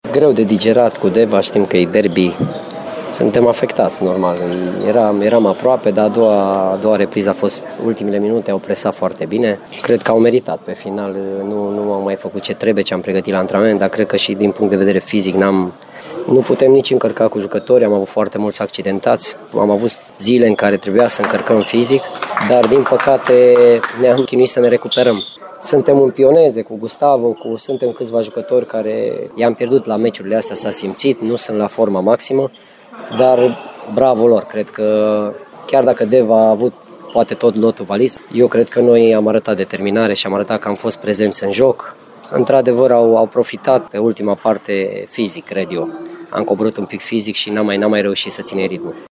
Greu de digerat cu Deva, știm că e derby. Suntem afectați, normal. Eram aproape, dar a doua repriză a fost, ultimele minute au presat foarte bine. Cred că au meritat pe final, nu am mai făcut ce trebuie, ce am pregătit la antrenament, dar cred că și din punct de vedere fizic nu putem nici încărca cu jucători, am avut foarte mulți accidentați, am avut zile în care trebuia să încărcăm fizic, dar din păcate ne-am chinuit să ne recuperăm. Suntem în pioneze cu Gustavo, suntem câțiva jucători care i-am pierdut la meciurile astea, s-a simțit, nu sunt la forma maximă, dar bravo lor, cred că chiar dacă Deva a avut poate tot lotul valiz, eu cred că noi am arătat determinare și am arătat că am fost prezenți în joc. Într-adevăr au profitat pe ultima parte fizic, cred eu. Am coborât un pic fizic și n-am mai reușit să ținem ritmul.